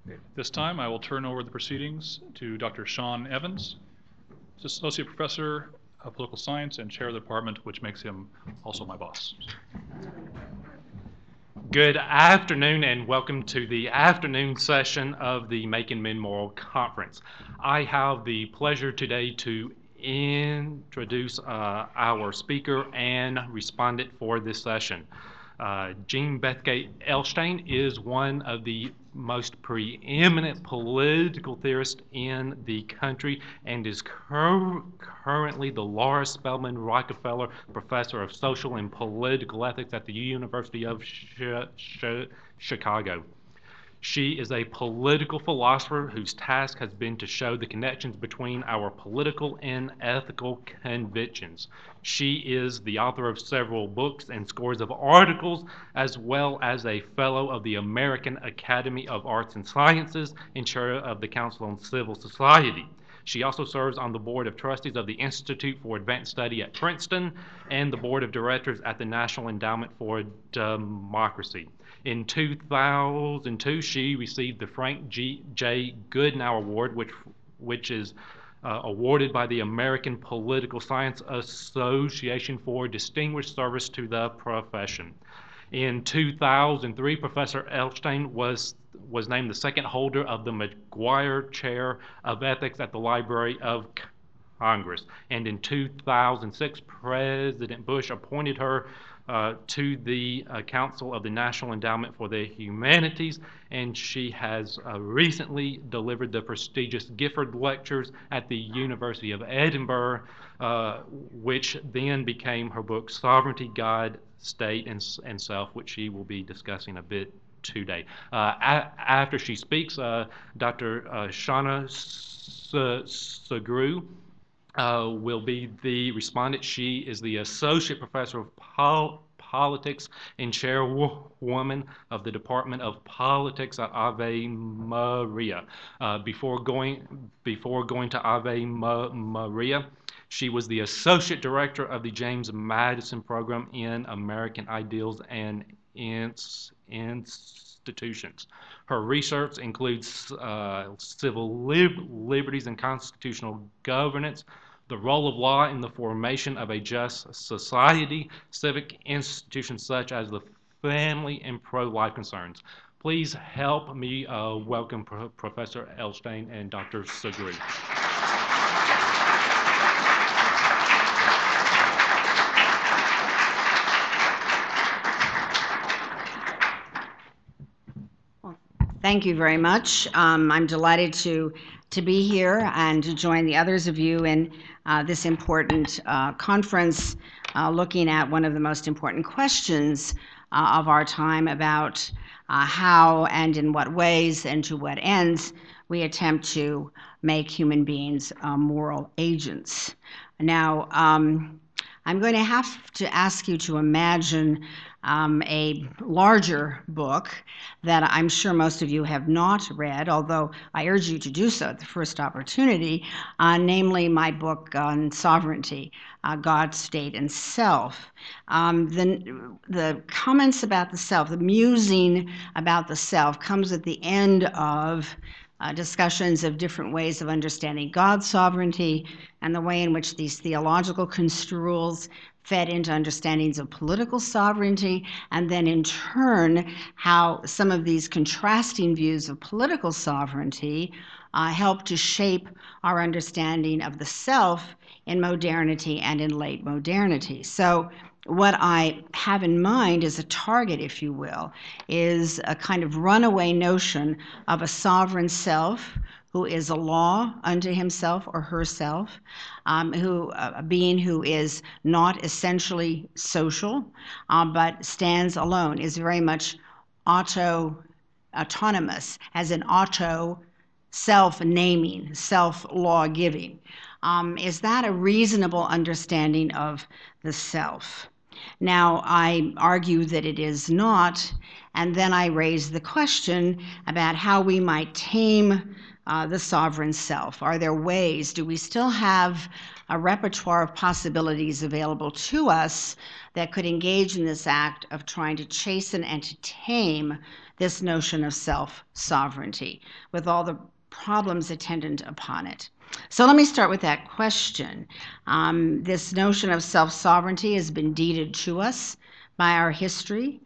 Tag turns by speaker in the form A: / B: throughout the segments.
A: This time I will turn over the proceedings to Dr. Sean Evans, Associate Professor of Political Science and Chair of the Department, which makes him also my boss.
B: Good afternoon and welcome to the afternoon session of the Making Men Moral Conference. I have the pleasure today to introduce our speaker and respondent for this session. Jean Bethke Elshtain is one of the most preeminent political theorists in the country and is currently the Laura Spelman Rockefeller Professor of Social and Political Ethics at the University of Chicago. She is a political philosopher whose task has been to show the connections between our political and ethical convictions. She is the author of several books and scores of articles, as well as a fellow of the American Academy of Arts and Sciences and chair of the Council on Civil Society. She also serves on the board of trustees of the Institute for Advanced Study at Princeton and the board of directors at the National Endowment for Democracy. In 2002, she received the Frank J. Goodenow Award, which is awarded by the American Political Science Association for distinguished service to the profession. In 2003, Professor Elshtain was named the second holder of the McGuire Chair of Ethics at the Library of Congress. And in 2006, President Bush appointed her to the Council of the National Endowment for the Humanities, and she has recently delivered the prestigious Gifford Lectures at the University of Edinburgh, which then became her book Sovereignty, God, State, and Self, which she will be discussing a bit today. After she speaks, Dr. Shauna Sugrue will be the respondent. She is the Associate Professor of Politics and Chairwoman of the Department of Politics at Ave Maria. Before going to Ave Maria, she was the Associate Director of the James Madison Program in American Ideals and Institutions. Her research includes civil liberties and constitutional governance, the role of law in the formation of a just society, civic institutions such as the family, and pro-life concerns. Please help me welcome Professor Elshtain and Dr. Sugrue.
C: Thank you very much. I'm delighted to be here and to join the others of you in this important conference looking at one of the most important questions of our time about how and in what ways and to what ends we attempt to make human beings moral agents. Now, I'm going to have to ask you to imagine a larger book that I'm sure most of you have not read, although I urge you to do so at the first opportunity, namely my book on sovereignty, God, State, and Self. The comments about the self, the musing about the self, comes at the end of discussions of different ways of understanding God's sovereignty and the way in which these theological construals fed into understandings of political sovereignty, and then in turn how some of these contrasting views of political sovereignty help to shape our understanding of the self in modernity and in late modernity. So what I have in mind as a target, if you will, is a kind of runaway notion of a sovereign self who is a law unto himself or herself, a being who is not essentially social, but stands alone, is very much autonomous, as an auto self-naming, self-law-giving. Is that a reasonable understanding of the self? Now, I argue that it is not, and then I raise the question about how we might tame the sovereign self. Are there ways? Do we still have a repertoire of possibilities available to us that could engage in this act of trying to chasten and to tame this notion of self-sovereignty with all the problems attendant upon it. So let me start with that question. This notion of self-sovereignty has been deeded to us by our history.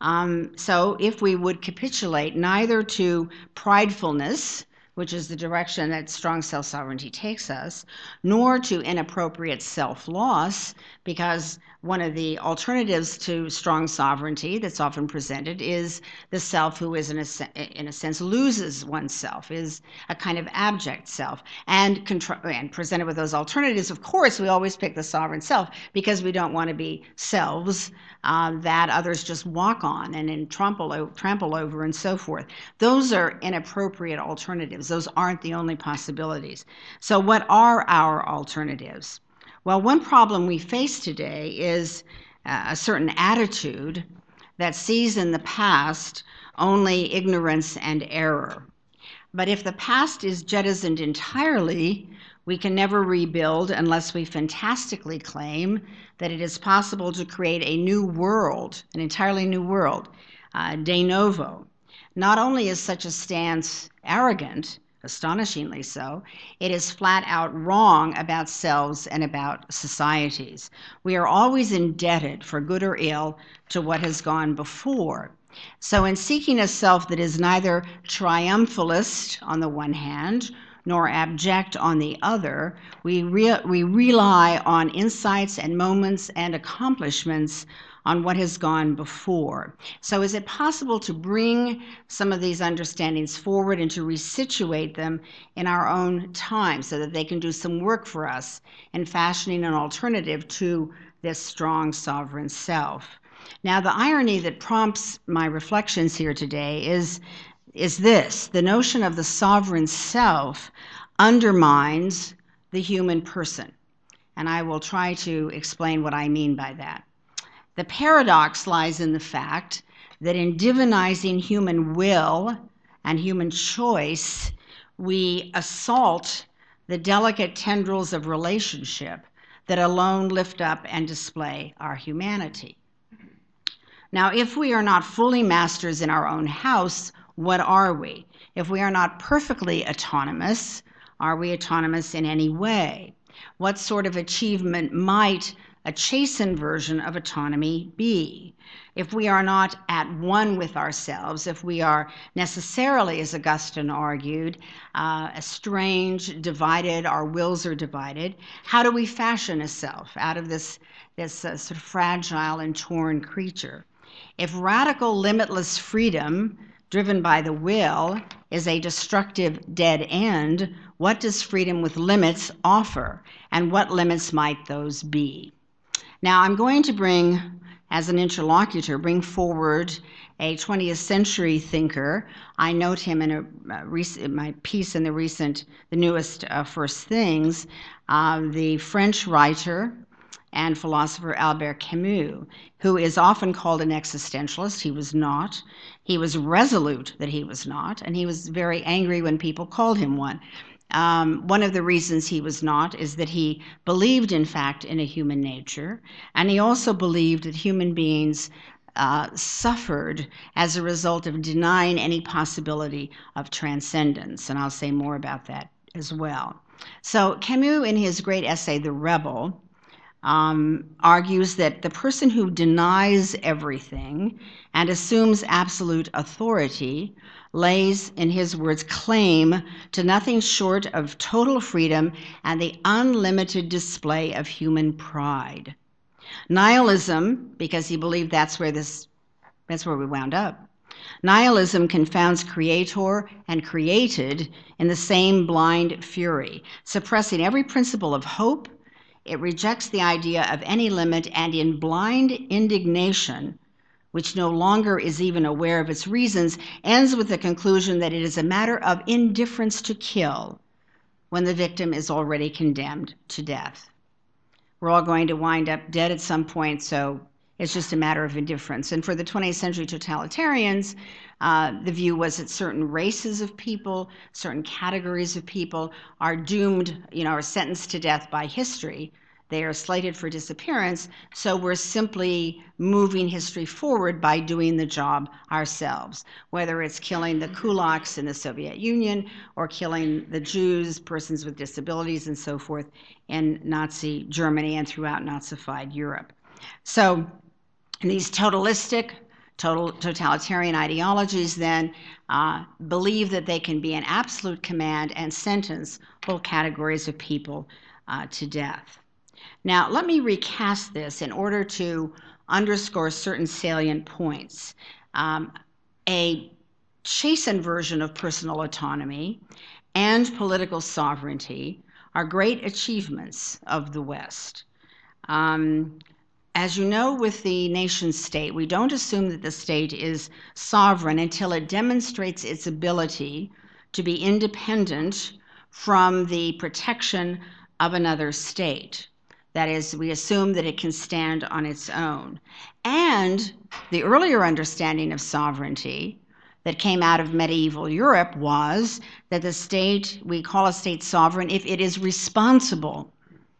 C: So if we would capitulate neither to pridefulness, which is the direction that strong self-sovereignty takes us, nor to inappropriate self-loss, because one of the alternatives to strong sovereignty that's often presented is the self who is, in a sense, loses oneself, is a kind of abject self. And presented with those alternatives, of course, we always pick the sovereign self because we don't want to be selves that others just walk on and trample over and so forth. Those are inappropriate alternatives. Those aren't the only possibilities. So what are our alternatives? Well, one problem we face today is a certain attitude that sees in the past only ignorance and error. But if the past is jettisoned entirely, we can never rebuild unless we fantastically claim that it is possible to create a new world, an entirely new world, de novo. Not only is such a stance arrogant, astonishingly so, it is flat out wrong about selves and about societies. We are always indebted, for good or ill, to what has gone before. So in seeking a self that is neither triumphalist on the one hand, nor abject on the other, we rely on insights and moments and accomplishments on what has gone before. So is it possible to bring some of these understandings forward and to resituate them in our own time so that they can do some work for us in fashioning an alternative to this strong sovereign self? Now, the irony that prompts my reflections here today is this: the notion of the sovereign self undermines the human person. And I will try to explain what I mean by that. The paradox lies in the fact that in divinizing human will and human choice, we assault the delicate tendrils of relationship that alone lift up and display our humanity. Now, if we are not fully masters in our own house, what are we? If we are not perfectly autonomous, are we autonomous in any way? What sort of achievement might a chastened version of autonomy be? If we are not at one with ourselves, if we are necessarily, as Augustine argued, estranged, divided, our wills are divided, how do we fashion a self out of this sort of fragile and torn creature? If radical, limitless freedom driven by the will is a destructive dead end, what does freedom with limits offer, and what limits might those be? Now, I'm going to bring, as an interlocutor, bring forward a 20th century thinker. I note him in my piece in the newest First Things, the French writer and philosopher Albert Camus, who is often called an existentialist. He was not. He was resolute that he was not, and he was very angry when people called him one. One of the reasons he was not is that he believed, in fact, in a human nature, and he also believed that human beings suffered as a result of denying any possibility of transcendence, and I'll say more about that as well. So Camus, in his great essay, The Rebel, argues that the person who denies everything and assumes absolute authority lays, in his words, claim to nothing short of total freedom and the unlimited display of human pride. Nihilism, because he believed that's where we wound up. Nihilism confounds creator and created in the same blind fury, suppressing every principle of hope. It rejects the idea of any limit, and in blind indignation, which no longer is even aware of its reasons, ends with the conclusion that it is a matter of indifference to kill when the victim is already condemned to death. We're all going to wind up dead at some point, so It's just a matter of indifference. And for the 20th century totalitarians, the view was that certain races of people, certain categories of people are doomed, are sentenced to death by history. They are slated for disappearance, so we're simply moving history forward by doing the job ourselves, whether it's killing the kulaks in the Soviet Union or killing the Jews, persons with disabilities, and so forth in Nazi Germany and throughout Nazified Europe. So these totalitarian ideologies then believe that they can be in absolute command and sentence whole categories of people to death. Now, let me recast this in order to underscore certain salient points. A chastened version of personal autonomy and political sovereignty are great achievements of the West. As you know, with the nation state, we don't assume that the state is sovereign until it demonstrates its ability to be independent from the protection of another state. That is, we assume that it can stand on its own. And the earlier understanding of sovereignty that came out of medieval Europe was that the state, we call a state sovereign if it is responsible.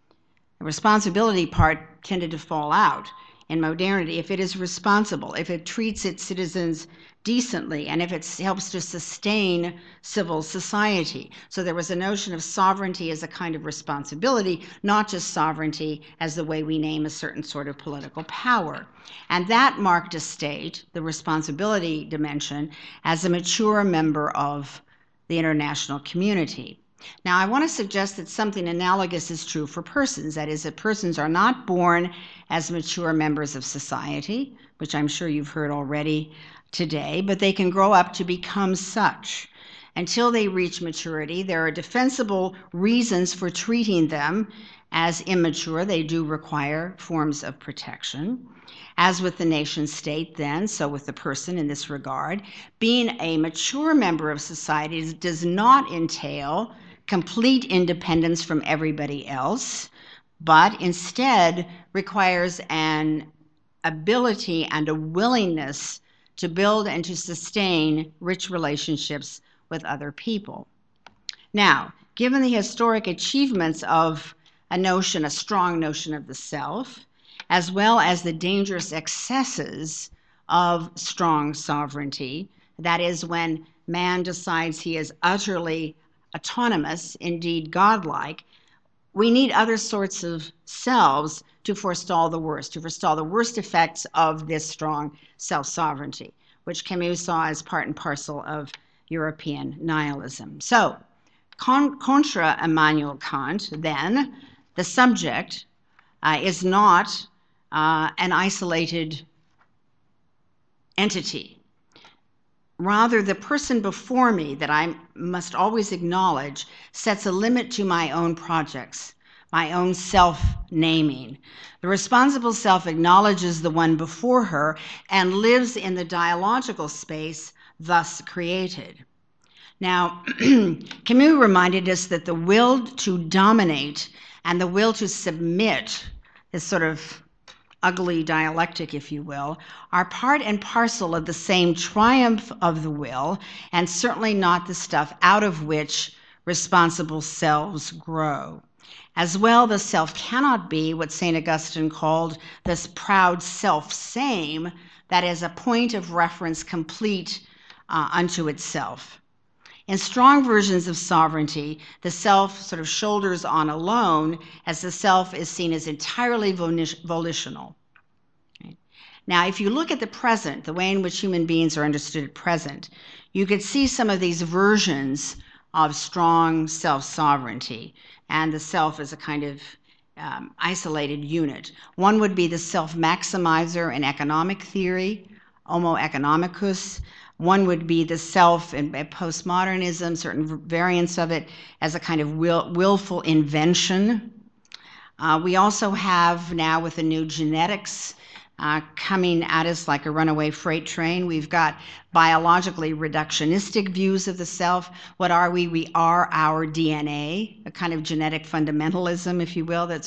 C: The responsibility part tended to fall out in modernity. If it is responsible, if it treats its citizens decently, and if it helps to sustain civil society. So there was a notion of sovereignty as a kind of responsibility, not just sovereignty as the way we name a certain sort of political power. And that marked a state, the responsibility dimension, as a mature member of the international community. Now, I want to suggest that something analogous is true for persons. That is, that persons are not born as mature members of society, which I'm sure you've heard already today, but they can grow up to become such. Until they reach maturity, there are defensible reasons for treating them as immature. They do require forms of protection. As with the nation state then, so with the person in this regard, being a mature member of society does not entail complete independence from everybody else, but instead requires an ability and a willingness to build and to sustain rich relationships with other people. Now, given the historic achievements of a strong notion of the self, as well as the dangerous excesses of strong sovereignty, that is, when man decides he is utterly autonomous, indeed godlike, we need other sorts of selves to forestall the worst effects of this strong self-sovereignty, which Camus saw as part and parcel of European nihilism. So, contra Immanuel Kant, then, the subject is not an isolated entity. Rather, the person before me that I must always acknowledge sets a limit to my own projects, my own self-naming. The responsible self acknowledges the one before her and lives in the dialogical space thus created. Now, Camus reminded us that the will to dominate and the will to submit, this sort of ugly dialectic, if you will, are part and parcel of the same triumph of the will, and certainly not the stuff out of which responsible selves grow. As well, the self cannot be what St. Augustine called this proud self-same, that is a point of reference complete unto itself. In strong versions of sovereignty, the self sort of shoulders on alone, as the self is seen as entirely volitional. Now, if you look at the present, the way in which human beings are understood at present, you could see some of these versions of strong self-sovereignty, and the self as a kind of isolated unit. One would be the self-maximizer in economic theory, homo economicus. One would be the self in postmodernism, certain variants of it, as a kind of willful invention. We also have now, with the new genetics coming at us like a runaway freight train, we've got biologically reductionistic views of the self. What are we? We are our DNA, a kind of genetic fundamentalism, if you will, that's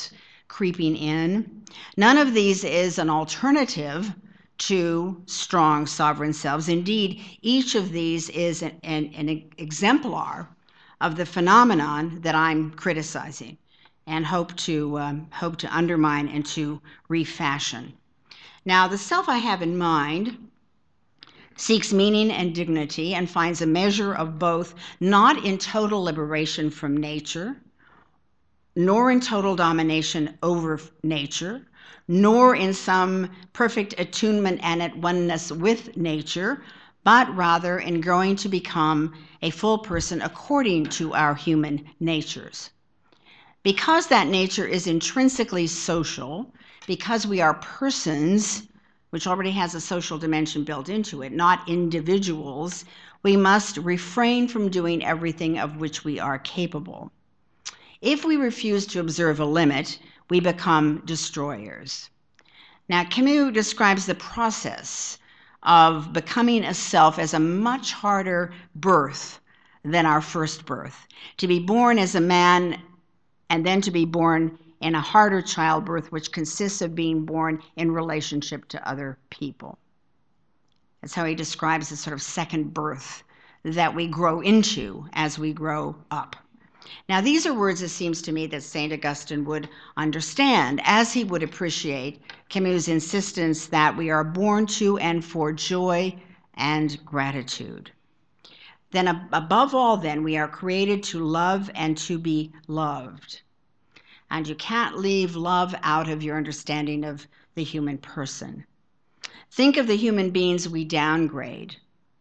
C: creeping in. None of these is an alternative to strong sovereign selves. Indeed, each of these is an exemplar of the phenomenon that I'm criticizing and hope to undermine and to refashion. Now, the self I have in mind seeks meaning and dignity and finds a measure of both, not in total liberation from nature, nor in total domination over nature, nor in some perfect attunement and at oneness with nature, but rather in growing to become a full person according to our human natures. Because that nature is intrinsically social, because we are persons, which already has a social dimension built into it, not individuals, we must refrain from doing everything of which we are capable. If we refuse to observe a limit, we become destroyers. Now, Camus describes the process of becoming a self as a much harder birth than our first birth. To be born as a man and then to be born in a harder childbirth, which consists of being born in relationship to other people. That's how he describes the sort of second birth that we grow into as we grow up. Now, these are words, it seems to me, that St. Augustine would understand, as he would appreciate Camus' insistence that we are born to and for joy and gratitude. Then, above all, then, we are created to love and to be loved. And you can't leave love out of your understanding of the human person. Think of the human beings we downgrade.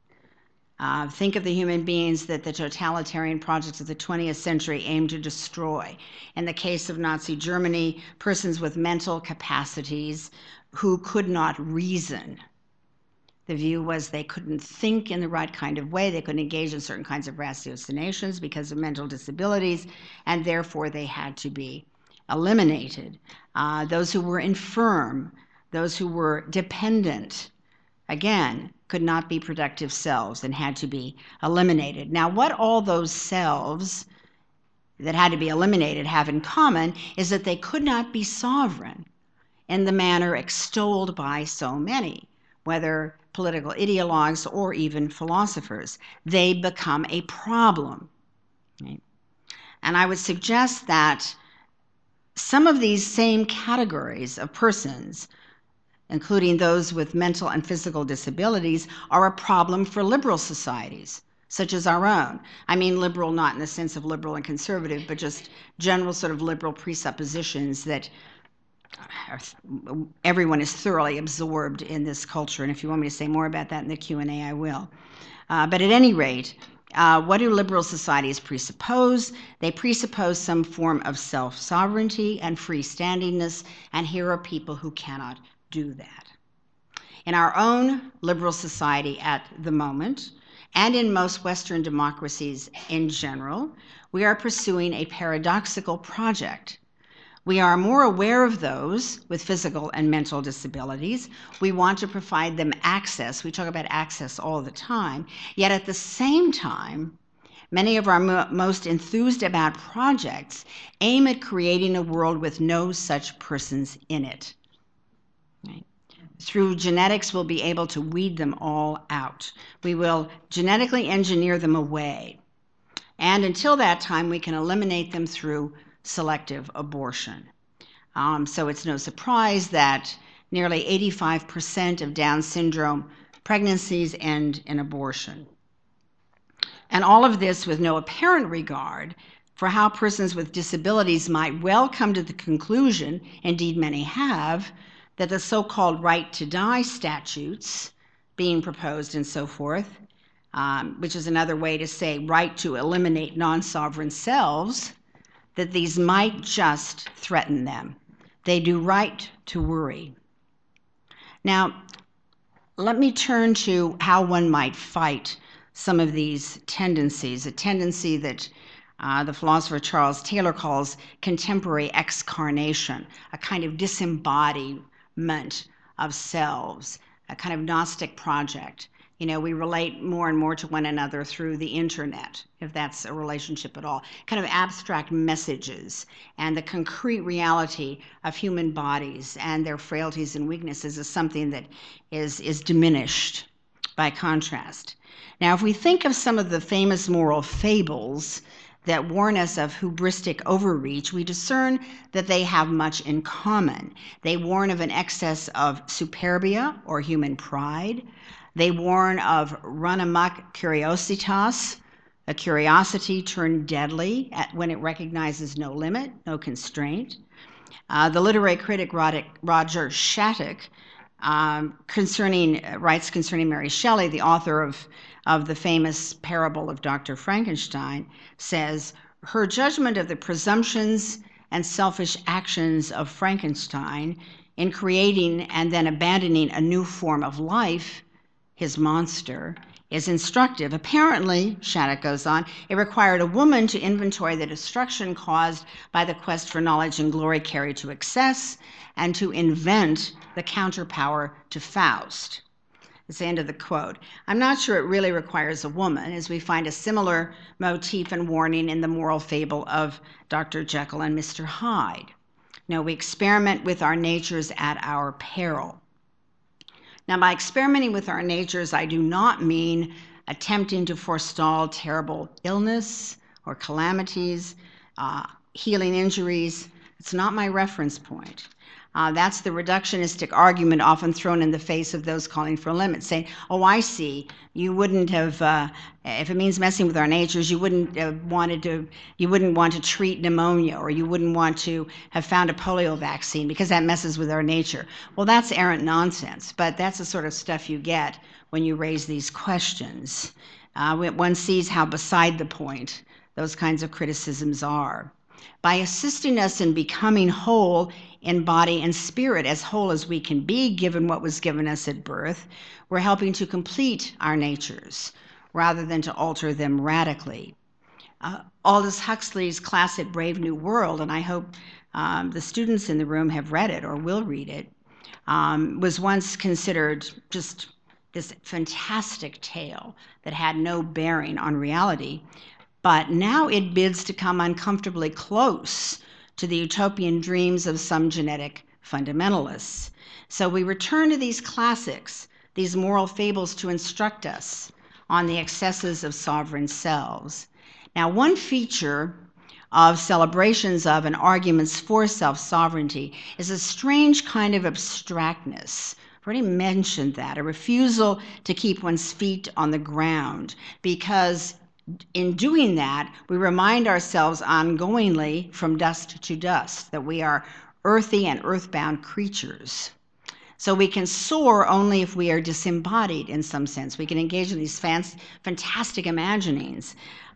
C: Think of the human beings that the totalitarian projects of the 20th century aim to destroy. In the case of Nazi Germany, persons with mental capacities who could not reason. The view was they couldn't think in the right kind of way, they couldn't engage in certain kinds of ratiocinations because of mental disabilities, and therefore they had to be eliminated. Those who were infirm, those who were dependent, again, could not be productive selves and had to be eliminated. Now, what all those selves that had to be eliminated have in common is that they could not be sovereign in the manner extolled by so many, whether political ideologues or even philosophers. They become a problem. Right? And I would suggest that some of these same categories of persons, including those with mental and physical disabilities, are a problem for liberal societies, such as our own. I mean liberal not in the sense of liberal and conservative, but just general sort of liberal presuppositions that everyone is thoroughly absorbed in this culture. And if you want me to say more about that in the Q&A, I will. But at any rate, what do liberal societies presuppose? They presuppose some form of self-sovereignty and freestandingness, and here are people who cannot do that. In our own liberal society at the moment, and in most Western democracies in general, we are pursuing a paradoxical project. We are more aware of those with physical and mental disabilities. We want to provide them access. We talk about access all the time. Yet at the same time, many of our most enthused about projects aim at creating a world with no such persons in it. Right? Through genetics, we'll be able to weed them all out. We will genetically engineer them away. And until that time, we can eliminate them through selective abortion. So it's no surprise that nearly 85% of Down syndrome pregnancies end in abortion. And all of this with no apparent regard for how persons with disabilities might well come to the conclusion, indeed many have, that the so-called right to die statutes being proposed and so forth, which is another way to say right to eliminate non-sovereign selves, that these might just threaten them. They do right to worry. Now, let me turn to how one might fight some of these tendencies, a tendency that the philosopher Charles Taylor calls contemporary excarnation, a kind of disembodiment of selves, a kind of Gnostic project We relate more and more to one another through the internet, if that's a relationship at all. Kind of abstract messages, and the concrete reality of human bodies and their frailties and weaknesses is something that is diminished by contrast. Now, if we think of some of the famous moral fables that warn us of hubristic overreach, we discern that they have much in common. They warn of an excess of superbia or human pride. They warn of run amok curiositas, a curiosity turned deadly when it recognizes no limit, no constraint. The literary critic Roger Shattuck writes concerning Mary Shelley, the author of the famous parable of Dr. Frankenstein, says, her judgment of the presumptions and selfish actions of Frankenstein in creating and then abandoning a new form of life, his monster, is instructive. Apparently, Shattuck goes on, it required a woman to inventory the destruction caused by the quest for knowledge and glory carried to excess, and to invent the counterpower to Faust. That's the end of the quote. I'm not sure it really requires a woman, as we find a similar motif and warning in the moral fable of Dr. Jekyll and Mr. Hyde. No, we experiment with our natures at our peril. Now, by experimenting with our natures, I do not mean attempting to forestall terrible illness or calamities, healing injuries. It's not my reference point. That's the reductionistic argument often thrown in the face of those calling for limits, saying, oh, I see, you wouldn't have, if it means messing with our natures, you wouldn't want to treat pneumonia, or you wouldn't want to have found a polio vaccine because that messes with our nature. Well, that's errant nonsense, but that's the sort of stuff you get when you raise these questions. One sees how beside the point those kinds of criticisms are. By assisting us in becoming whole in body and spirit, as whole as we can be given what was given us at birth, we're helping to complete our natures rather than to alter them radically. Aldous Huxley's classic Brave New World, and I hope the students in the room have read it or will read it, was once considered just this fantastic tale that had no bearing on reality. But now it bids to come uncomfortably close to the utopian dreams of some genetic fundamentalists. So we return to these classics, these moral fables, to instruct us on the excesses of sovereign selves. Now, one feature of celebrations of and arguments for self-sovereignty is a strange kind of abstractness. I've already mentioned that, a refusal to keep one's feet on the ground, because in doing that, we remind ourselves ongoingly from dust to dust that we are earthy and earthbound creatures. So we can soar only if we are disembodied in some sense. We can engage in these fantastic imaginings.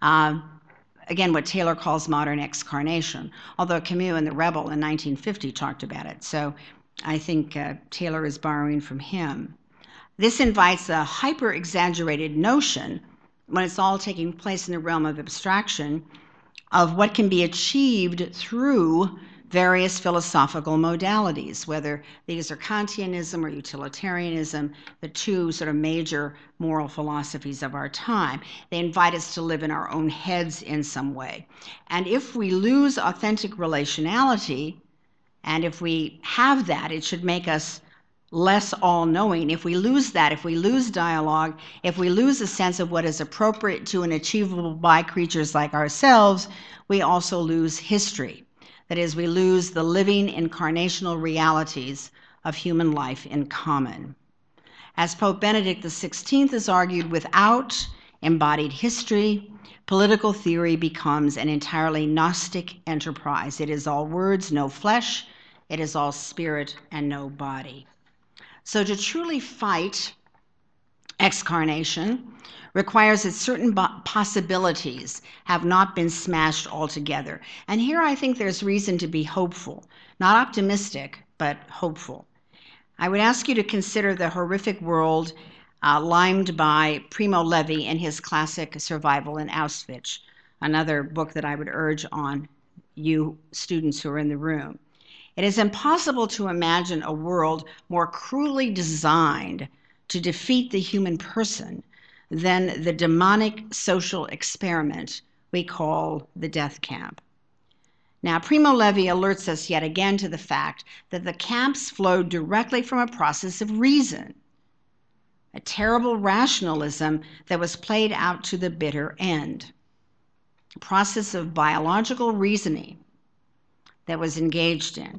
C: Again, what Taylor calls modern excarnation, although Camus in The Rebel in 1950 talked about it. So I think Taylor is borrowing from him. This invites a hyper-exaggerated notion, when it's all taking place in the realm of abstraction, of what can be achieved through various philosophical modalities, whether these are Kantianism or utilitarianism, the two sort of major moral philosophies of our time. They invite us to live in our own heads in some way. And if we lose authentic relationality, and if we have that, it should make us less all-knowing. If we lose that, if we lose dialogue, if we lose a sense of what is appropriate to and achievable by creatures like ourselves, we also lose history. That is, we lose the living incarnational realities of human life in common. As Pope Benedict XVI has argued, without embodied history, political theory becomes an entirely Gnostic enterprise. It is all words, no flesh. It is all spirit and no body. So to truly fight excarnation requires that certain possibilities have not been smashed altogether. And here I think there's reason to be hopeful, not optimistic, but hopeful. I would ask you to consider the horrific world limed by Primo Levi in his classic Survival in Auschwitz, another book that I would urge on you students who are in the room. It is impossible to imagine a world more cruelly designed to defeat the human person than the demonic social experiment we call the death camp. Now, Primo Levi alerts us yet again to the fact that the camps flowed directly from a process of reason, a terrible rationalism that was played out to the bitter end, a process of biological reasoning that was engaged in.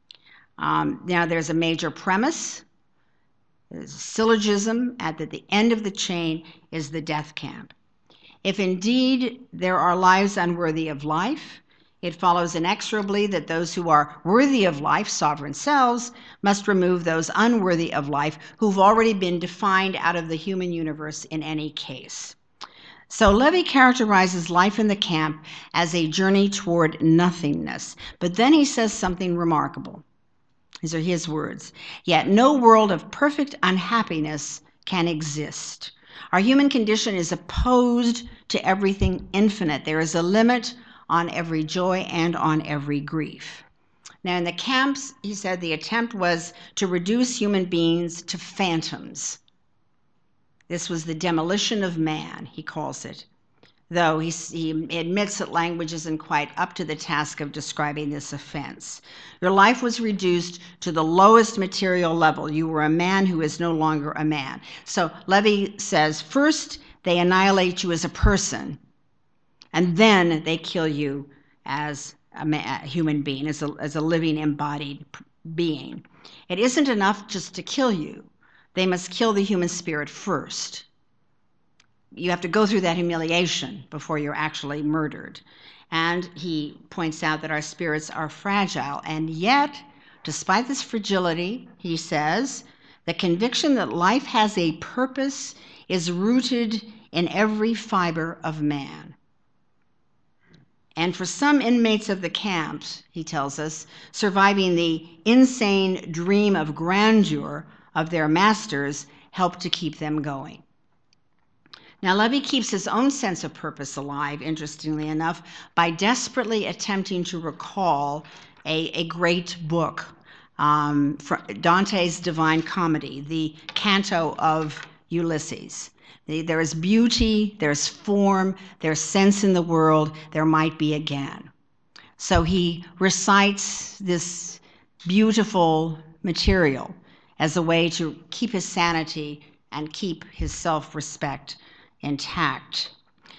C: Now, there's a major premise. There's a syllogism at the end of the chain is the death camp. If indeed there are lives unworthy of life, it follows inexorably that those who are worthy of life, sovereign selves, must remove those unworthy of life who've already been defined out of the human universe in any case. So Levi characterizes life in the camp as a journey toward nothingness. But then he says something remarkable. These are his words. Yet no world of perfect unhappiness can exist. Our human condition is opposed to everything infinite. There is a limit on every joy and on every grief. Now, in the camps, he said the attempt was to reduce human beings to phantoms. This was the demolition of man, he calls it, though he admits that language isn't quite up to the task of describing this offense. Your life was reduced to the lowest material level. You were a man who is no longer a man. So Levi says, first, they annihilate you as a person, and then they kill you as a human being, as a living embodied being. It isn't enough just to kill you. They must kill the human spirit first. You have to go through that humiliation before you're actually murdered. And he points out that our spirits are fragile. And yet, despite this fragility, he says, the conviction that life has a purpose is rooted in every fiber of man. And for some inmates of the camps, he tells us, surviving the insane dream of grandeur of their masters helped to keep them going. Now, Levi keeps his own sense of purpose alive, interestingly enough, by desperately attempting to recall a great book, Dante's Divine Comedy, the canto of Ulysses. There is beauty, there's form, there's sense in the world, there might be again. So he recites this beautiful material as a way to keep his sanity and keep his self-respect intact.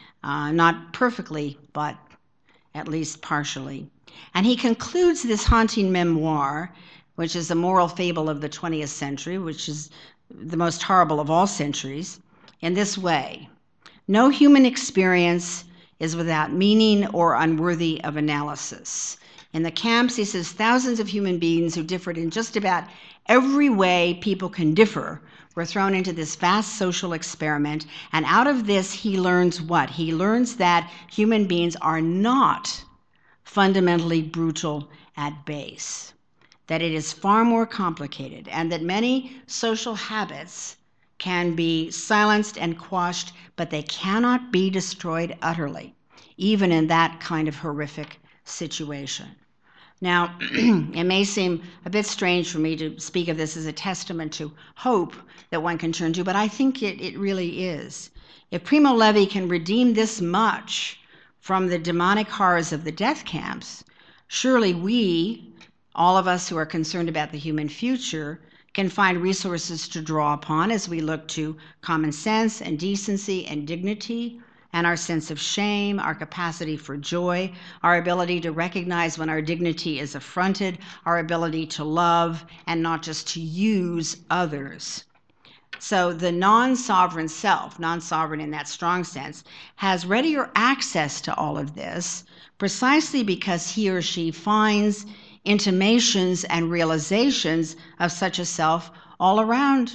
C: Not perfectly, but at least partially. And he concludes this haunting memoir, which is a moral fable of the 20th century, which is the most horrible of all centuries, in this way. No human experience is without meaning or unworthy of analysis. In the camps, he says, thousands of human beings who differed in just about every way people can differ were thrown into this vast social experiment, and out of this he learns what? He learns that human beings are not fundamentally brutal at base, that it is far more complicated, and that many social habits can be silenced and quashed, but they cannot be destroyed utterly, even in that kind of horrific situation. Now, it may seem a bit strange for me to speak of this as a testament to hope that one can turn to, but I think it really is. If Primo Levi can redeem this much from the demonic horrors of the death camps, surely we, all of us who are concerned about the human future, can find resources to draw upon as we look to common sense and decency and dignity, and our sense of shame, our capacity for joy, our ability to recognize when our dignity is affronted, our ability to love and not just to use others. So the non-sovereign self, non-sovereign in that strong sense, has readier access to all of this precisely because he or she finds intimations and realizations of such a self all around,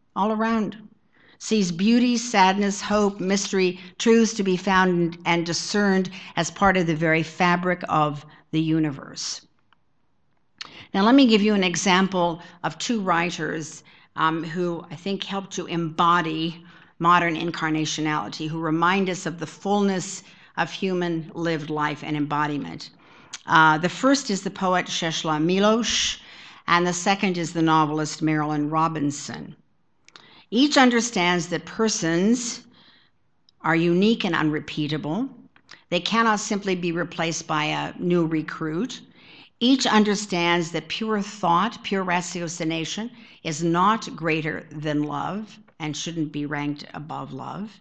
C: sees beauty, sadness, hope, mystery, truths to be found and discerned as part of the very fabric of the universe. Now let me give you an example of two writers who I think help to embody modern incarnationality, who remind us of the fullness of human lived life and embodiment. The first is the poet Czesław Miłosz, and the second is the novelist Marilynne Robinson. Each understands that persons are unique and unrepeatable. They cannot simply be replaced by a new recruit. Each understands that pure thought, pure ratiocination, is not greater than love and shouldn't be ranked above love.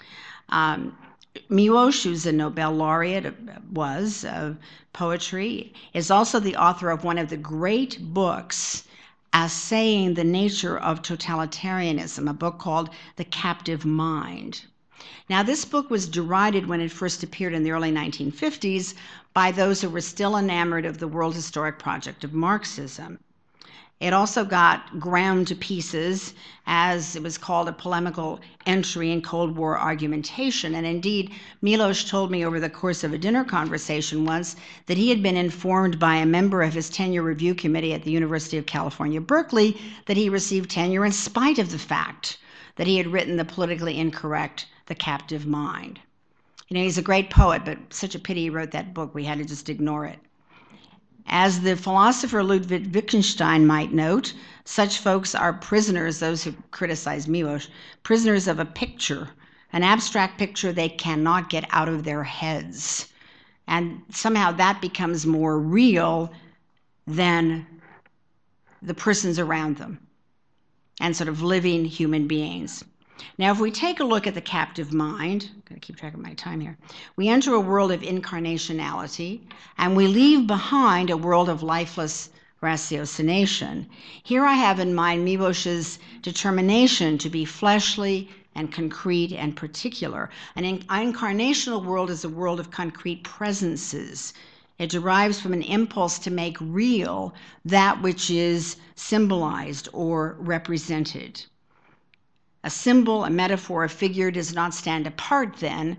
C: Miłosz, who's a Nobel laureate, of poetry, is also the author of one of the great books assaying the nature of totalitarianism, a book called The Captive Mind. Now, this book was derided when it first appeared in the early 1950s by those who were still enamored of the World Historic Project of Marxism. It also got ground to pieces as it was called a polemical entry in Cold War argumentation. And indeed, Miłosz told me over the course of a dinner conversation once that he had been informed by a member of his tenure review committee at the University of California, Berkeley, that he received tenure in spite of the fact that he had written the politically incorrect The Captive Mind. You know, he's a great poet, but such a pity he wrote that book. We had to just ignore it. As the philosopher Ludwig Wittgenstein might note, such folks are prisoners, those who criticize Miłosz, prisoners of a picture, an abstract picture they cannot get out of their heads. And somehow that becomes more real than the persons around them and sort of living human beings. Now, if we take a look at the captive mind, I'm going to keep track of my time here, we enter a world of incarnationality, and we leave behind a world of lifeless ratiocination. Here I have in mind Miłosz's determination to be fleshly and concrete and particular. An incarnational world is a world of concrete presences. It derives from an impulse to make real that which is symbolized or represented. A symbol, a metaphor, a figure does not stand apart then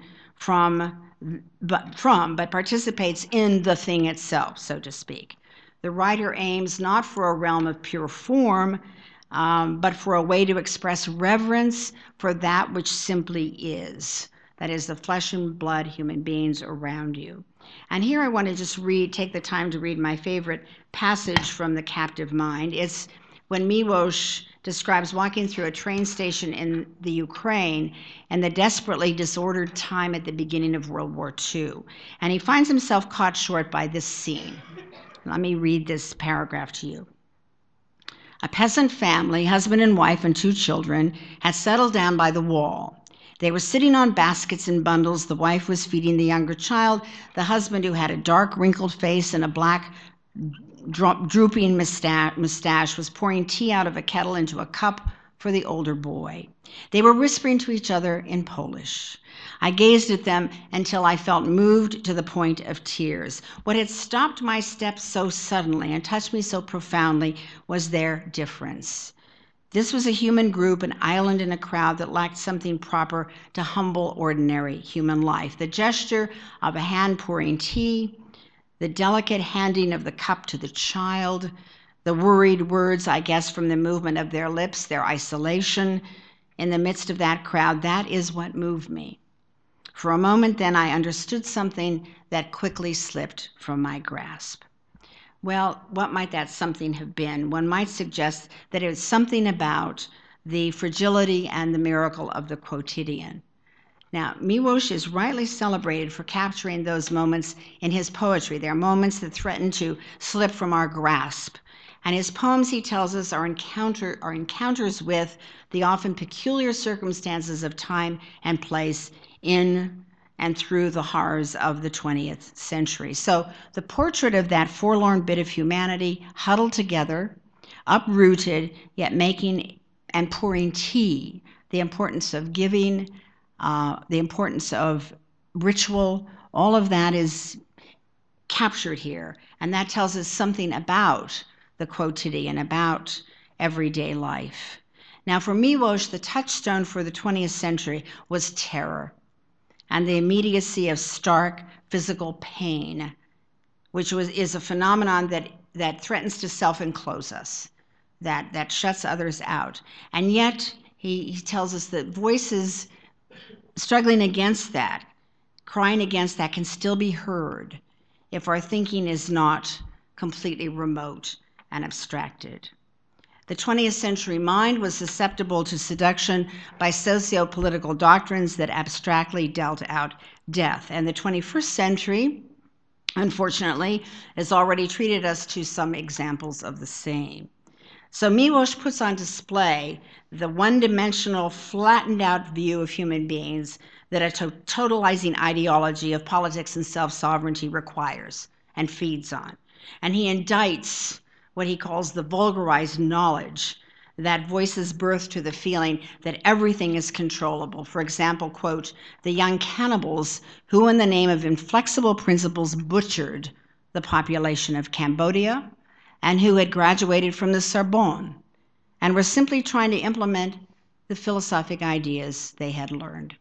C: but participates in the thing itself, so to speak. The writer aims not for a realm of pure form, but for a way to express reverence for that which simply is. That is, the flesh and blood human beings around you. And here I want to just take the time to read my favorite passage from The Captive Mind. It's when Miłosz describes walking through a train station in the Ukraine and the desperately disordered time at the beginning of World War II. And he finds himself caught short by this scene. Let me read this paragraph to you. A peasant family, husband and wife and 2 children, had settled down by the wall. They were sitting on baskets and bundles. The wife was feeding the younger child. The husband, who had a dark, wrinkled face and a black, drooping mustache, was pouring tea out of a kettle into a cup for the older boy. They were whispering to each other in Polish. I gazed at them until I felt moved to the point of tears. What had stopped my steps so suddenly and touched me so profoundly was their difference. This was a human group, an island in a crowd that lacked something proper to humble, ordinary human life. The gesture of a hand pouring tea, the delicate handing of the cup to the child, the worried words, I guess, from the movement of their lips, their isolation in the midst of that crowd, that is what moved me. For a moment then I understood something that quickly slipped from my grasp. Well, what might that something have been? One might suggest that it was something about the fragility and the miracle of the quotidian. Now, Miłosz is rightly celebrated for capturing those moments in his poetry. They are moments that threaten to slip from our grasp. And his poems, he tells us, are encounters with the often peculiar circumstances of time and place in and through the horrors of the 20th century. So the portrait of that forlorn bit of humanity huddled together, uprooted, yet making and pouring tea, the importance of giving, the importance of ritual, all of that is captured here. And that tells us something about the quotidian, about everyday life. Now for Miłosz, the touchstone for the 20th century was terror and the immediacy of stark physical pain, which is a phenomenon that threatens to self-enclose us, that shuts others out. And yet, he tells us that voices struggling against that, crying against that, can still be heard if our thinking is not completely remote and abstracted. The 20th century mind was susceptible to seduction by socio-political doctrines that abstractly dealt out death. And the 21st century, unfortunately, has already treated us to some examples of the same. So Miłosz puts on display the one-dimensional, flattened-out view of human beings that a totalizing ideology of politics and self-sovereignty requires and feeds on. And he indicts what he calls the vulgarized knowledge that voices birth to the feeling that everything is controllable. For example, quote, the young cannibals who in the name of inflexible principles butchered the population of Cambodia and who had graduated from the Sorbonne and were simply trying to implement the philosophic ideas they had learned.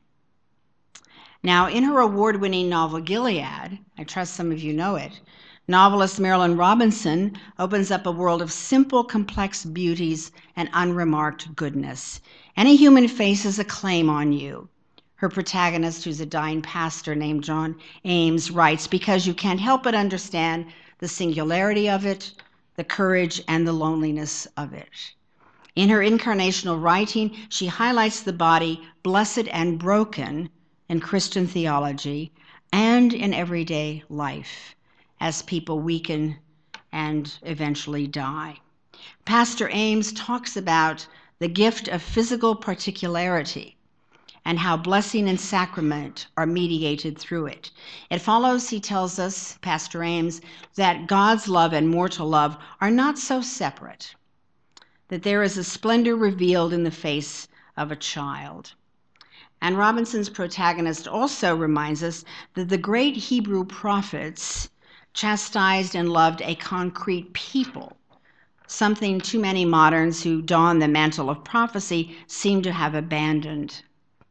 C: Now, in her award-winning novel, Gilead, I trust some of you know it, novelist Marilynne Robinson opens up a world of simple, complex beauties and unremarked goodness. Any human face is a claim on you. Her protagonist, who's a dying pastor named John Ames, writes, because you can't help but understand the singularity of it, the courage and the loneliness of it. In her incarnational writing, she highlights the body blessed and broken in Christian theology and in everyday life as people weaken and eventually die. Pastor Ames talks about the gift of physical particularity and how blessing and sacrament are mediated through it. It follows, he tells us, Pastor Ames, that God's love and mortal love are not so separate, that there is a splendor revealed in the face of a child. And Robinson's protagonist also reminds us that the great Hebrew prophets chastised and loved a concrete people, something too many moderns who don the mantle of prophecy seem to have abandoned.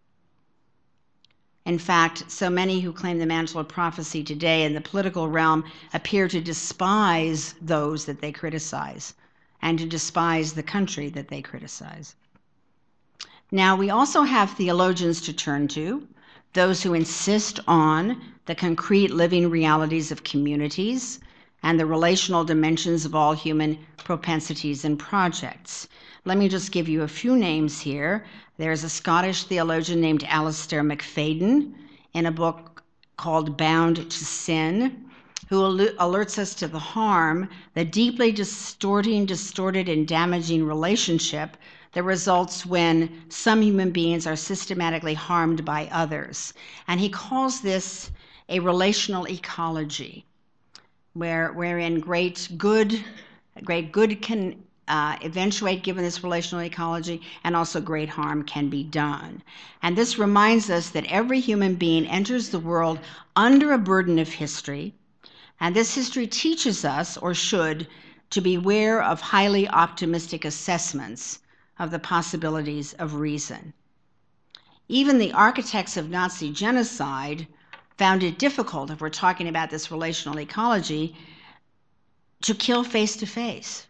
C: In fact, so many who claim the mantle of prophecy today in the political realm appear to despise those that they criticize and to despise the country that they criticize. Now, we also have theologians to turn to, those who insist on the concrete living realities of communities and the relational dimensions of all human propensities and projects. Let me just give you a few names here. There's a Scottish theologian named Alistair McFadden in a book called Bound to Sin, who alerts us to the harm, the deeply distorted and damaging relationship that results when some human beings are systematically harmed by others. And he calls this a relational ecology, wherein great good can eventuate given this relational ecology, and also great harm can be done. And this reminds us that every human being enters the world under a burden of history, and this history teaches us, or should, to beware of highly optimistic assessments of the possibilities of reason. Even the architects of Nazi genocide found it difficult, if we're talking about this relational ecology, to kill face to face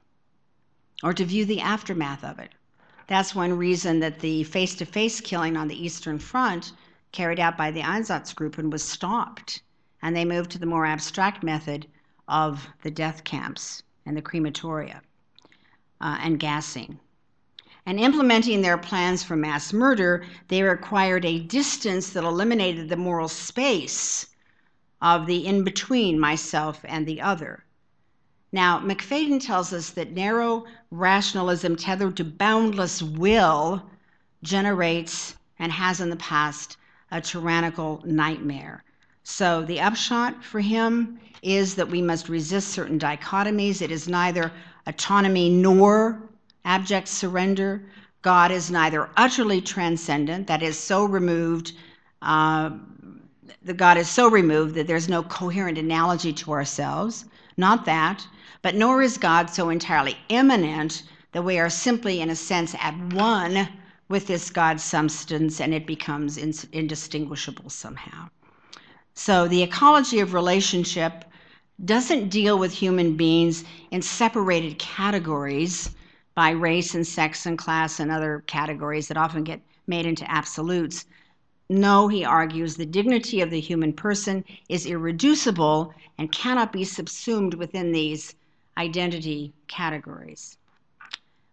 C: or to view the aftermath of it. That's one reason that the face-to-face killing on the Eastern Front carried out by the Einsatzgruppen was stopped, and they moved to the more abstract method of the death camps and the crematoria and gassing. And implementing their plans for mass murder, they required a distance that eliminated the moral space of the in-between myself and the other. Now, McFadden tells us that narrow rationalism tethered to boundless will generates, and has in the past, a tyrannical nightmare. So the upshot for him is that we must resist certain dichotomies. It is neither autonomy nor abject surrender. God is neither utterly transcendent, that is so removed, the God is so removed that there's no coherent analogy to ourselves, not that, but nor is God so entirely immanent that we are simply, in a sense, at one with this God substance and it becomes indistinguishable somehow. So the ecology of relationship doesn't deal with human beings in separated categories by race and sex and class and other categories that often get made into absolutes. No, he argues, the dignity of the human person is irreducible and cannot be subsumed within these identity categories.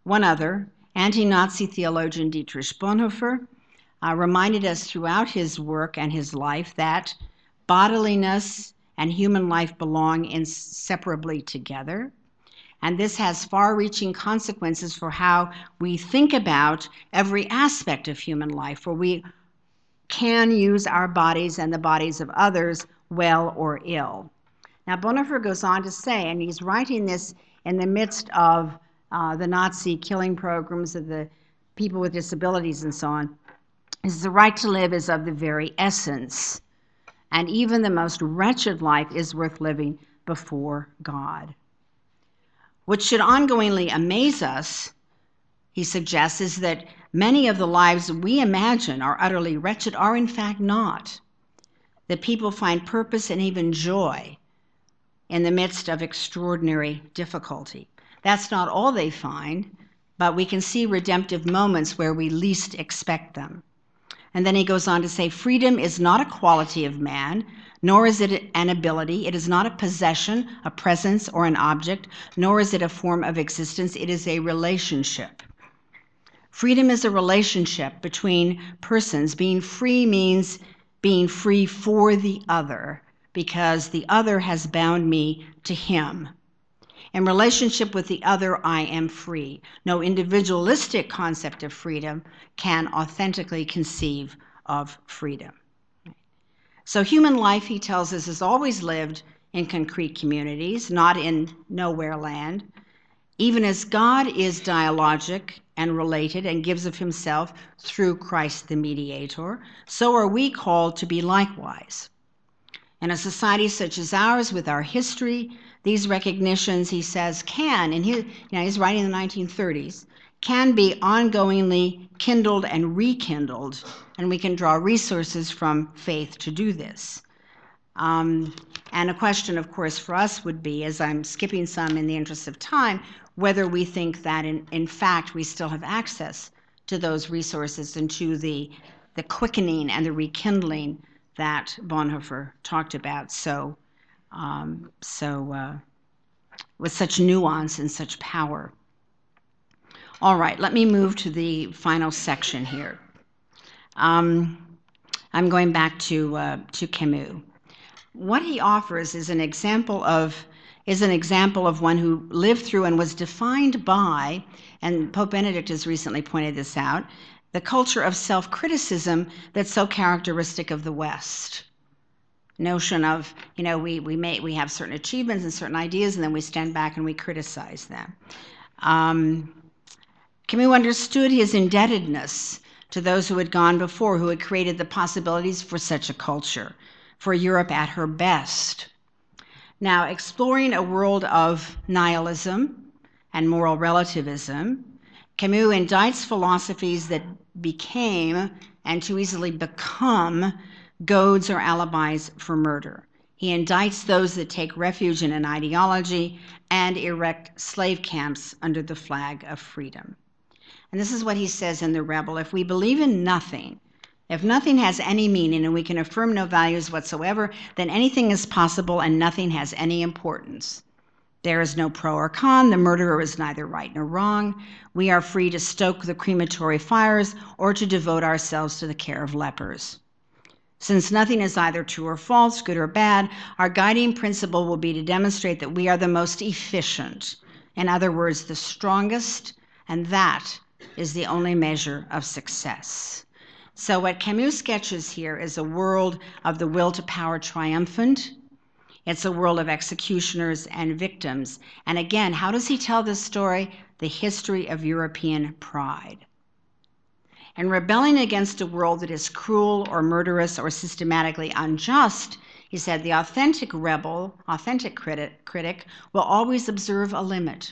C: One other, anti-Nazi theologian Dietrich Bonhoeffer, reminded us throughout his work and his life that bodiliness and human life belong inseparably together. And this has far-reaching consequences for how we think about every aspect of human life, for we can use our bodies and the bodies of others well or ill. Now, Bonhoeffer goes on to say, and he's writing this in the midst of the Nazi killing programs of the people with disabilities and so on, is the right to live is of the very essence, and even the most wretched life is worth living before God. What should ongoingly amaze us, he suggests, is that many of the lives we imagine are utterly wretched are in fact not. That people find purpose and even joy in the midst of extraordinary difficulty. That's not all they find, but we can see redemptive moments where we least expect them. And then he goes on to say, freedom is not a quality of man, nor is it an ability. It is not a possession, a presence, or an object, nor is it a form of existence. It is a relationship. Freedom is a relationship between persons. Being free means being free for the other, because the other has bound me to him. In relationship with the other, I am free. No individualistic concept of freedom can authentically conceive of freedom. So human life, he tells us, is always lived in concrete communities, not in nowhere land. Even as God is dialogic and related and gives of himself through Christ the mediator, so are we called to be likewise. In a society such as ours, with our history, these recognitions, he says, can, and he's writing in the 1930s, can be ongoingly kindled and rekindled, and we can draw resources from faith to do this. And a question, of course, for us would be, as I'm skipping some in the interest of time, whether we think that in fact we still have access to those resources and to the quickening and the rekindling that Bonhoeffer talked about with such nuance and such power. All right, let me move to the final section here. I'm going back to Camus. What he offers is an example of one who lived through and was defined by, and Pope Benedict has recently pointed this out, the culture of self-criticism that's so characteristic of the West. Notion of, we have certain achievements and certain ideas, and then we stand back and we criticize them. Camus understood his indebtedness to those who had gone before, who had created the possibilities for such a culture, for Europe at her best. Now, exploring a world of nihilism and moral relativism, Camus indicts philosophies that became, and too easily become, goads or alibis for murder. He indicts those that take refuge in an ideology and erect slave camps under the flag of freedom. And this is what he says in The Rebel: if we believe in nothing, if nothing has any meaning and we can affirm no values whatsoever, then anything is possible and nothing has any importance. There is no pro or con. The murderer is neither right nor wrong. We are free to stoke the crematory fires or to devote ourselves to the care of lepers. Since nothing is either true or false, good or bad, our guiding principle will be to demonstrate that we are the most efficient. In other words, the strongest, and that is the only measure of success. So what Camus sketches here is a world of the will to power triumphant. It's a world of executioners and victims. And again, how does he tell this story? The history of European pride. And rebelling against a world that is cruel or murderous or systematically unjust, he said, the authentic rebel, authentic critic, will always observe a limit,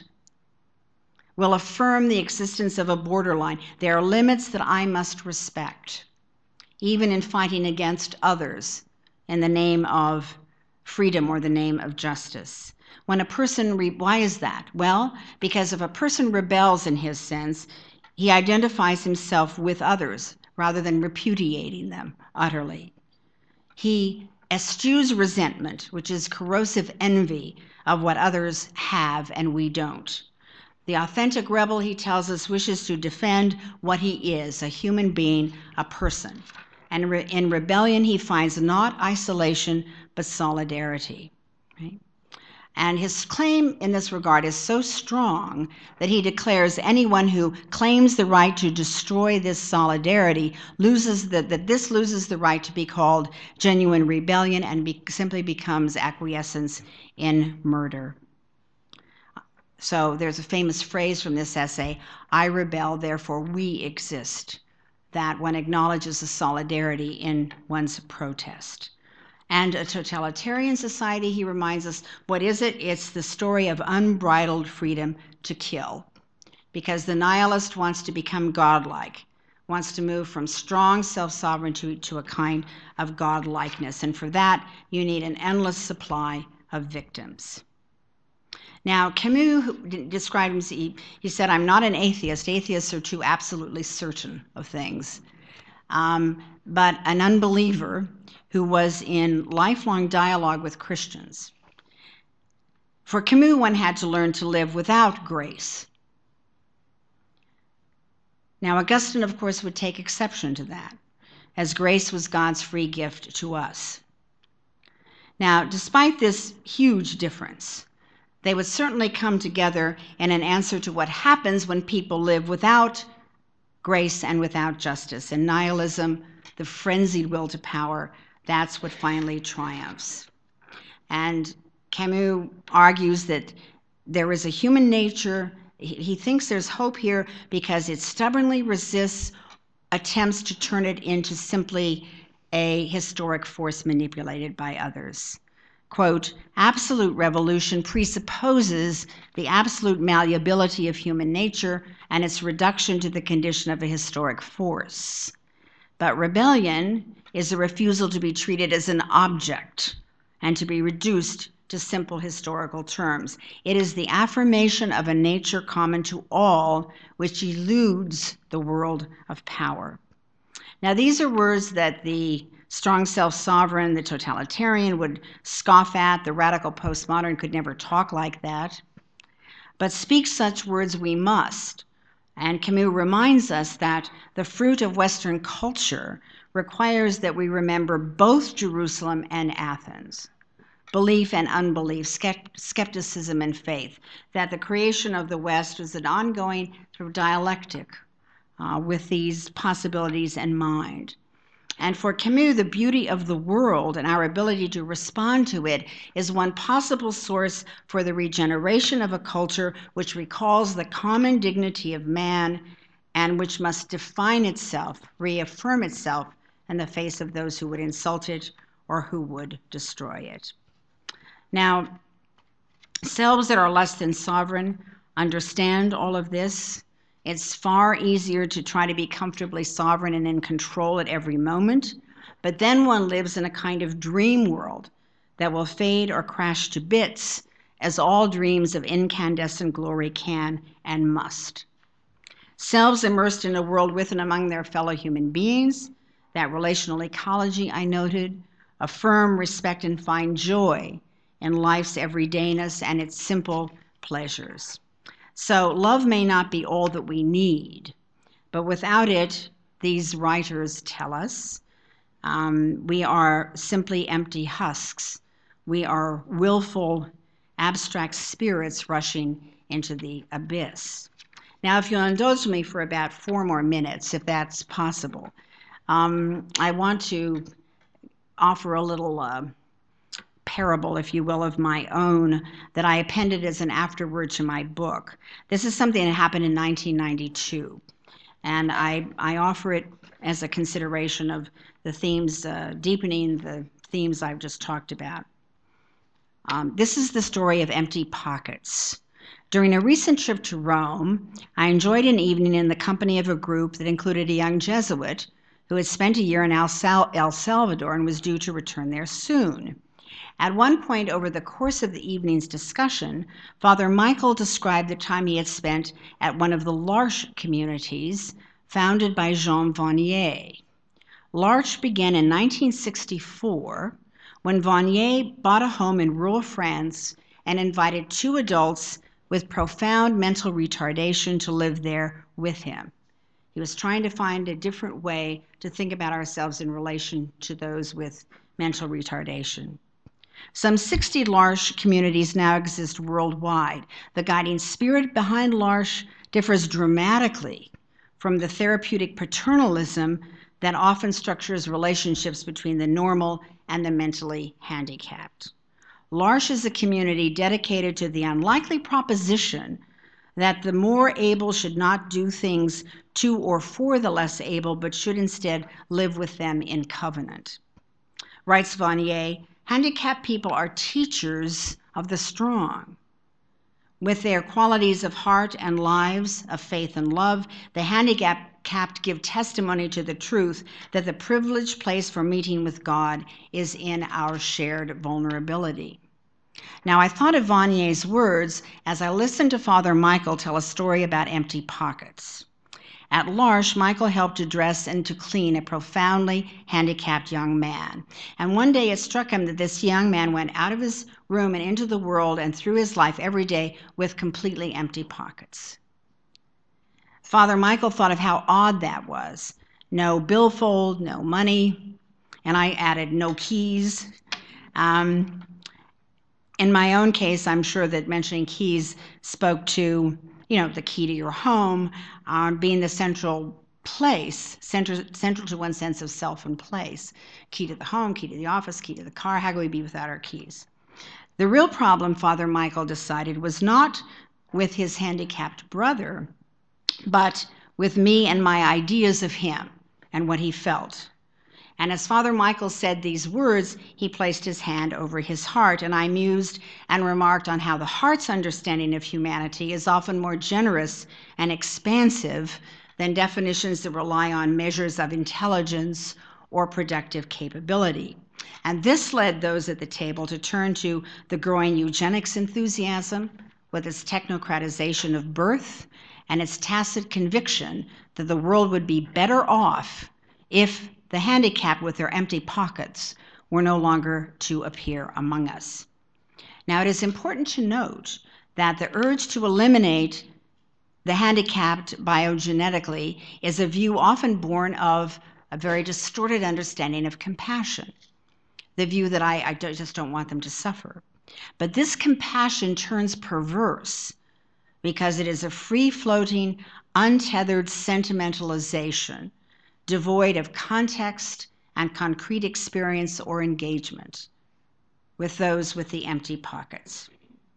C: will affirm the existence of a borderline. There are limits that I must respect, even in fighting against others in the name of freedom or the name of justice. When a person, why is that? Well, because if a person rebels in his sense, he identifies himself with others rather than repudiating them utterly. He eschews resentment, which is corrosive envy of what others have and we don't. The authentic rebel, he tells us, wishes to defend what he is, a human being, a person. And in rebellion, he finds not isolation, but solidarity. Right? And his claim in this regard is so strong that he declares anyone who claims the right to destroy this solidarity loses the right to be called genuine rebellion and simply becomes acquiescence in murder. So there's a famous phrase from this essay, I rebel, therefore we exist, that one acknowledges the solidarity in one's protest. And a totalitarian society, he reminds us, what is it? It's the story of unbridled freedom to kill. Because the nihilist wants to become godlike, wants to move from strong self-sovereignty to a kind of godlikeness. And for that, you need an endless supply of victims. Now, Camus described him, he said, I'm not an atheist. Atheists are too absolutely certain of things. But an unbeliever who was in lifelong dialogue with Christians. For Camus, one had to learn to live without grace. Now, Augustine, of course, would take exception to that, as grace was God's free gift to us. Now, despite this huge difference, they would certainly come together in an answer to what happens when people live without grace and without justice. And nihilism, the frenzied will to power, that's what finally triumphs. And Camus argues that there is a human nature. He thinks there's hope here because it stubbornly resists attempts to turn it into simply a historic force manipulated by others. Quote, absolute revolution presupposes the absolute malleability of human nature and its reduction to the condition of a historic force. But rebellion is a refusal to be treated as an object and to be reduced to simple historical terms. It is the affirmation of a nature common to all, which eludes the world of power. Now, these are words that the strong self-sovereign, the totalitarian would scoff at. The radical postmodern could never talk like that. But speak such words we must. And Camus reminds us that the fruit of Western culture requires that we remember both Jerusalem and Athens, belief and unbelief, skepticism and faith, that the creation of the West is an ongoing sort of dialectic with these possibilities in mind. And for Camus, the beauty of the world and our ability to respond to it is one possible source for the regeneration of a culture which recalls the common dignity of man and which must define itself, reaffirm itself in the face of those who would insult it or who would destroy it. Now, selves that are less than sovereign understand all of this. It's far easier to try to be comfortably sovereign and in control at every moment, but then one lives in a kind of dream world that will fade or crash to bits, as all dreams of incandescent glory can and must. Selves immersed in a world with and among their fellow human beings, that relational ecology I noted, affirm, respect, and find joy in life's everydayness and its simple pleasures. So love may not be all that we need, but without it, these writers tell us, we are simply empty husks. We are willful, abstract spirits rushing into the abyss. Now, if you'll indulge me for about 4 more minutes, if that's possible, I want to offer a little parable, if you will, of my own that I appended as an afterword to my book. This is something that happened in 1992, and I offer it as a consideration of the themes, deepening the themes I've just talked about. This is the story of empty pockets. During a recent trip to Rome, I enjoyed an evening in the company of a group that included a young Jesuit who had spent a year in El Salvador and was due to return there soon. At one point over the course of the evening's discussion, Father Michael described the time he had spent at one of the L'Arche communities founded by Jean Vanier. L'Arche began in 1964 when Vanier bought a home in rural France and invited 2 adults with profound mental retardation to live there with him. He was trying to find a different way to think about ourselves in relation to those with mental retardation. Some 60 L'Arche communities now exist worldwide. The guiding spirit behind L'Arche differs dramatically from the therapeutic paternalism that often structures relationships between the normal and the mentally handicapped. L'Arche is a community dedicated to the unlikely proposition that the more able should not do things to or for the less able, but should instead live with them in covenant. Writes Vanier, handicapped people are teachers of the strong. With their qualities of heart and lives, of faith and love, the handicapped give testimony to the truth that the privileged place for meeting with God is in our shared vulnerability. Now, I thought of Vanier's words as I listened to Father Michael tell a story about empty pockets. At L'Arche, Michael helped to dress and to clean a profoundly handicapped young man. And one day it struck him that this young man went out of his room and into the world and through his life every day with completely empty pockets. Father Michael thought of how odd that was. No billfold, no money, and I added no keys. In my own case, I'm sure that mentioning keys spoke to, the key to your home, being the central place, central to one's sense of self and place. Key to the home, key to the office, key to the car. How could we be without our keys? The real problem, Father Michael decided, was not with his handicapped brother, but with me and my ideas of him and what he felt. And as Father Michael said these words, he placed his hand over his heart, and I mused and remarked on how the heart's understanding of humanity is often more generous and expansive than definitions that rely on measures of intelligence or productive capability. And this led those at the table to turn to the growing eugenics enthusiasm with its technocratization of birth and its tacit conviction that the world would be better off if the handicapped with their empty pockets were no longer to appear among us. Now, it is important to note that the urge to eliminate the handicapped biogenetically is a view often born of a very distorted understanding of compassion, the view that I just don't want them to suffer. But this compassion turns perverse because it is a free-floating, untethered sentimentalization devoid of context and concrete experience or engagement with those with the empty pockets.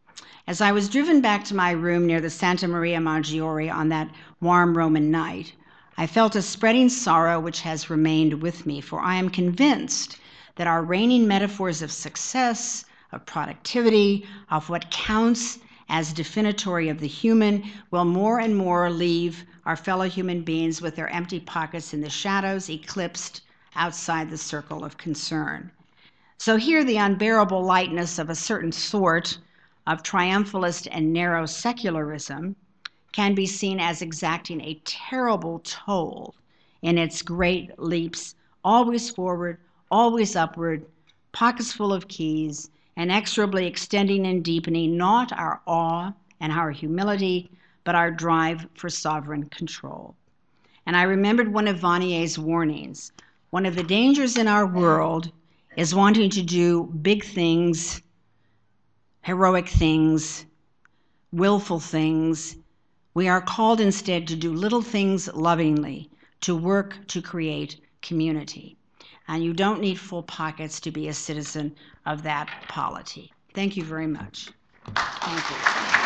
C: As I was driven back to my room near the Santa Maria Maggiore on that warm Roman night, I felt a spreading sorrow which has remained with me, for I am convinced that our reigning metaphors of success, of productivity, of what counts as definitory of the human will more and more leave our fellow human beings with their empty pockets in the shadows, eclipsed outside the circle of concern. So here the unbearable lightness of a certain sort of triumphalist and narrow secularism can be seen as exacting a terrible toll in its great leaps, always forward, always upward, pockets full of keys, inexorably extending and deepening not our awe and our humility, but our drive for sovereign control. And I remembered one of Vanier's warnings. One of the dangers in our world is wanting to do big things, heroic things, willful things. We are called instead to do little things lovingly, to work to create community. And you don't need full pockets to be a citizen of that polity. Thank you very much. Thank you.